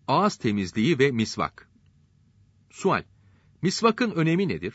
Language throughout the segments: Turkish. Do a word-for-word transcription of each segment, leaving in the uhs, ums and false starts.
Ağız temizliği ve misvak. Sual: Misvakın önemi nedir?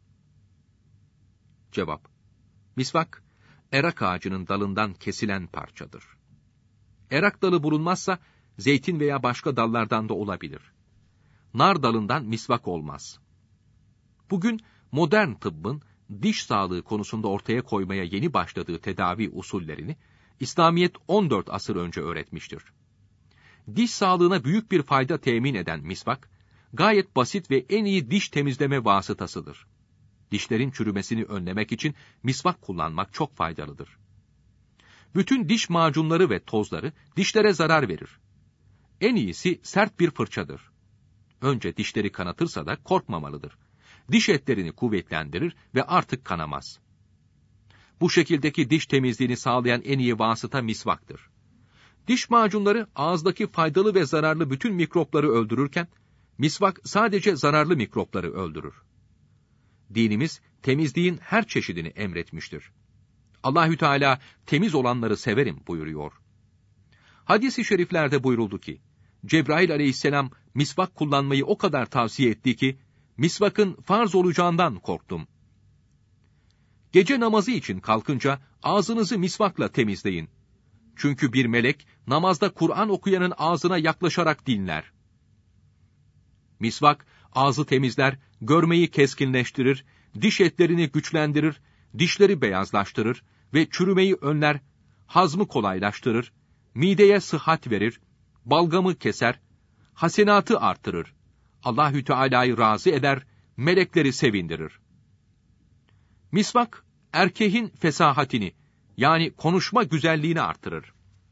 Cevap: Misvak, erak ağacının dalından kesilen parçadır. Erak dalı bulunmazsa, zeytin veya başka dallardan da olabilir. Nar dalından misvak olmaz. Bugün modern tıbbın diş sağlığı konusunda ortaya koymaya yeni başladığı tedavi usullerini İslamiyet on dört asır önce öğretmiştir. Diş sağlığına büyük bir fayda temin eden misvak, gayet basit ve en iyi diş temizleme vasıtasıdır. Dişlerin çürümesini önlemek için misvak kullanmak çok faydalıdır. Bütün diş macunları ve tozları dişlere zarar verir. En iyisi sert bir fırçadır. Önce dişleri kanatırsa da korkmamalıdır. Diş etlerini kuvvetlendirir ve artık kanamaz. Bu şekildeki diş temizliğini sağlayan en iyi vasıta misvaktır. Diş macunları ağızdaki faydalı ve zararlı bütün mikropları öldürürken, misvak sadece zararlı mikropları öldürür. Dinimiz temizliğin her çeşidini emretmiştir. Allahü Teala temiz olanları severim buyuruyor. Hadis-i şeriflerde buyuruldu ki, Cebrail aleyhisselam misvak kullanmayı o kadar tavsiye etti ki, misvakın farz olacağından korktum. Gece namazı için kalkınca ağzınızı misvakla temizleyin. Çünkü bir melek namazda Kur'an okuyanın ağzına yaklaşarak dinler. Misvak ağzı temizler, görmeyi keskinleştirir, diş etlerini güçlendirir, dişleri beyazlaştırır ve çürümeyi önler, hazmı kolaylaştırır, mideye sıhhat verir, balgamı keser, hasenatı artırır, Allahü Teala'yı razı eder, melekleri sevindirir. Misvak, erkeğin fesahatini, yani konuşma güzelliğini artırır.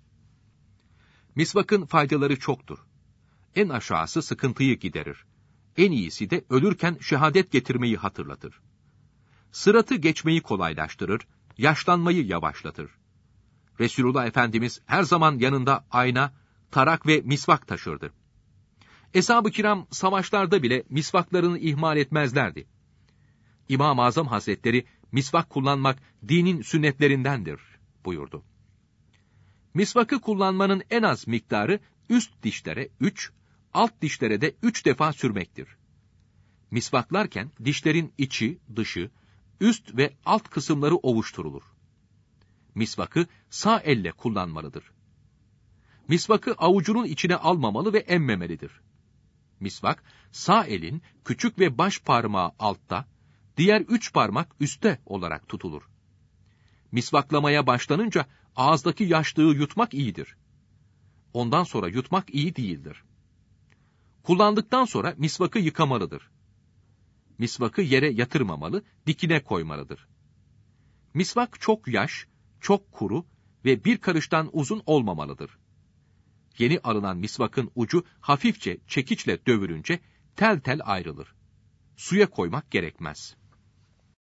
Misvakın faydaları çoktur. En aşağısı sıkıntıyı giderir. En iyisi de ölürken şehadet getirmeyi hatırlatır. Sıratı geçmeyi kolaylaştırır, yaşlanmayı yavaşlatır. Resulullah Efendimiz her zaman yanında ayna, tarak ve misvak taşırdı. Eshab-ı kiram savaşlarda bile misvaklarını ihmal etmezlerdi. İmam-ı Azam Hazretleri, misvak kullanmak dinin sünnetlerindendir buyurdu. Misvakı kullanmanın en az miktarı üst dişlere üç, alt dişlere de üç defa sürmektir. Misvaklarken dişlerin içi, dışı, üst ve alt kısımları ovuşturulur. Misvakı sağ elle kullanmalıdır. Misvakı avucunun içine almamalı ve emmemelidir. Misvak, sağ elin küçük ve baş parmağı altta, diğer üç parmak üstte olarak tutulur. Misvaklamaya başlanınca ağızdaki yaşlığı yutmak iyidir. Ondan sonra yutmak iyi değildir. Kullandıktan sonra misvakı yıkamalıdır. Misvakı yere yatırmamalı, dikine koymalıdır. Misvak çok yaş, çok kuru ve bir karıştan uzun olmamalıdır. Yeni alınan misvakın ucu hafifçe çekiçle dövülünce tel tel ayrılır. Suya koymak gerekmez.